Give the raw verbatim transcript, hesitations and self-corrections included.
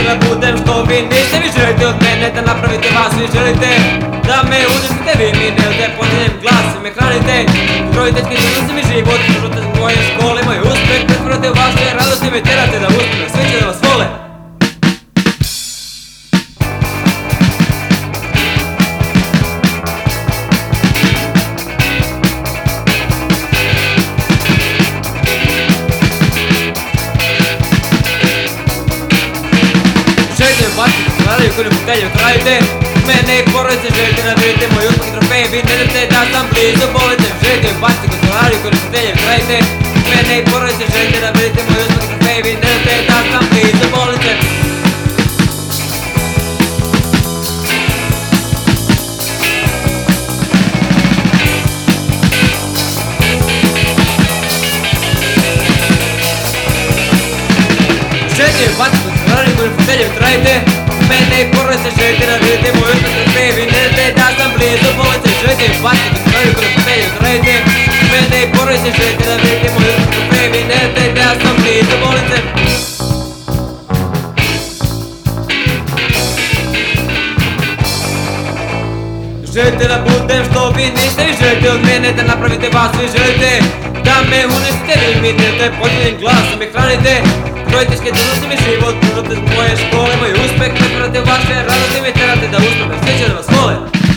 da budem što vi niste. Vi želite od mene da napravite vas. Vi želite da me uništite. Vi mi ne da posljednjem glasu me hranite. Roditeljski donosi mi život. Pružate moje škole, moj uspeh. Pretvorate u vaše radosti, me terate da uspeh. Svi će da vas vole. Želite me baciti, naravno koji ne putelje trajite. Mene i porodice želite da vidite moj uspeh i trofej. Vi ne znate da sam blizu bolite. Želite me baciti konsolari koji ne putelje trajite. Mene i porodice želite da vidite moj uspeh i trofej. Vi ne znate da sam blizu bolite. Želite me baciti konsolari koji ne putelje trajite. Mene i porodice želite da vidite moj uspeh i trofej. Vi ne znate da sam blizu bolite. Želite me baciti konsolari koji ne putelje trajite. Mene i porodice želite da vidite moj uspeh i trofej. Vi ne znate da sam blizu bolite. Želite da budem što vi niste. Vi želite od mene da napravite vas. Vi želite da me uništite. Vi mi ne da posljednjem glasu me hranite. Roditeljski donosi mi život. Pružate moje škole, moj uspeh. Pretvorate u vaše radosti, me terate da uspeh. Svi će da vas vole.